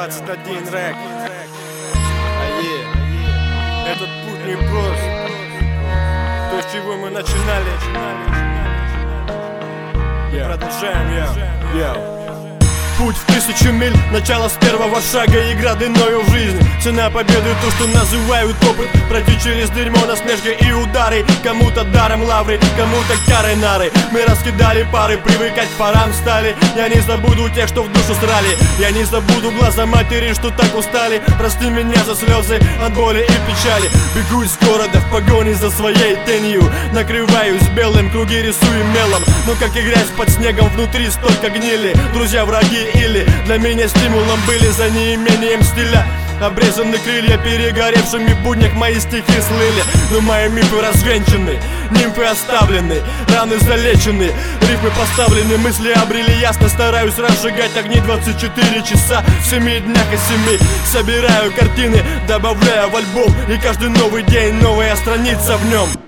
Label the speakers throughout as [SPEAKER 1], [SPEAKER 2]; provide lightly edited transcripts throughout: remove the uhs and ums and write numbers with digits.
[SPEAKER 1] 21 рэк. Этот путь не прост. То, с чего мы начинали, продолжаем. Путь в 1000 миль, начало с первого шага, игра длиною в жизнь. Цена победы то, что называют опыт. Пройти через дерьмо, насмешки и удары. Кому-то даром лавры, кому-то карой нары. Мы раскидали пары, привыкать парам стали. Я не забуду тех, что в душу срали. Я не забуду глаза матери, что так устали. Прости меня за слезы от боли и печали. Бегу из города в погоне за своей тенью. Накрываюсь белым, круги рисую мелом. Но как и грязь под снегом, внутри столько гнили. Друзья, враги или для меня стимулом были за неимением стиля. Обрезаны крылья, перегоревшими в буднях мои стихи слыли. Но мои мифы развенчаны, нимфы оставлены, раны залечены, рифмы поставлены, мысли обрели ясно. Стараюсь разжигать огни 24 часа в 7 днях и 7. Собираю картины, добавляю в альбом, и каждый новый день новая страница в нем.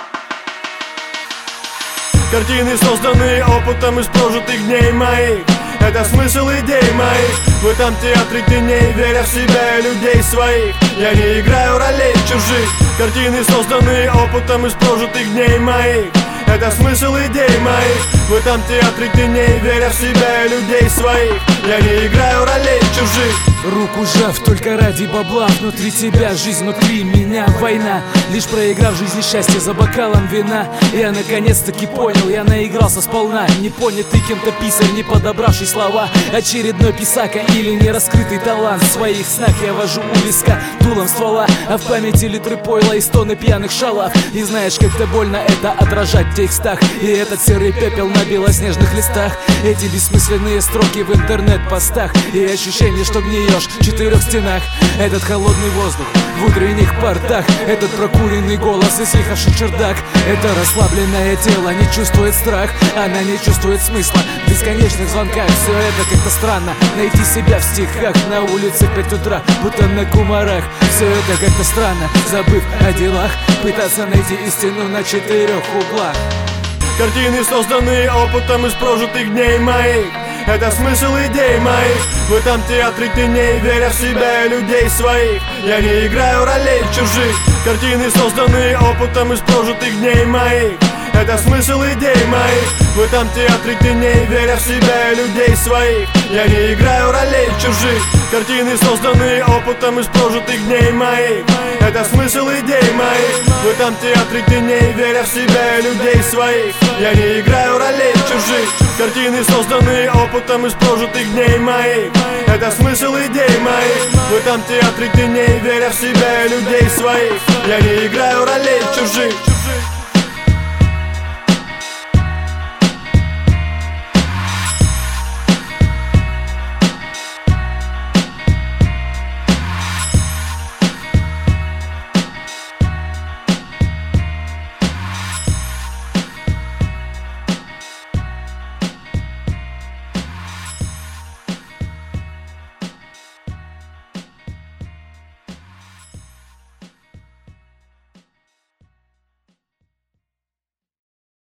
[SPEAKER 1] Картины, созданные опытом из прожитых дней моих. Это смысл идей моих. В этом театре теней, веря в себя и людей своих. Я не играю ролей чужих. Картины, созданные опытом из прожитых дней моих. Это смысл идей моих. В этом театре теней, веря в себя и людей своих. Я не играю ролей чужих.
[SPEAKER 2] Руку жав только ради бабла. Внутри тебя жизнь, внутри меня война. Лишь проиграв в жизни счастье за бокалом вина. Я наконец-таки понял, я наигрался сполна. Не понятый кем-то писарь, не подобравший слова. Очередной писака или нераскрытый талант. В своих снах я вожу у виска дулом ствола, а в памяти литры пойла и стоны пьяных шалав. И знаешь, как-то больно это отражать в текстах. И этот серый пепел на белоснежных листах. Эти бессмысленные строки в интернет-постах. И ощущение, что гниешь в 4 стенах. Этот холодный воздух в утренних портах. Этот прокуренный голос и съехавший чердак. Это расслабленное тело не чувствует страх. Она не чувствует смысла в бесконечных звонках. Все это как-то странно, найти себя в стихах. На улице в 5 утра, будто на кумарах. Все это как-то странно, забыв о делах. Пытаться найти истину на 4 углах.
[SPEAKER 1] Картины, созданные опытом из прожитых дней моих. Это смысл идей моих. В этом театре теней, веря в себя и людей своих. Я не играю ролей чужих. Картины, созданные опытом из прожитых дней моих. Это смысл идей моих. В этом театре теней, веря в себя и людей своих. Я не играю ролей чужих. Картины, созданные опытом из прожитых дней моих. Это смысл идей моих. В этом театре теней, веря в себя и людей своих. Я не играю ролей чужих. Картины, созданные опытом из прожитых дней моих. Это смысл идей моих. В этом театре теней, веря в себя и людей своих. Я не играю ролей чужих.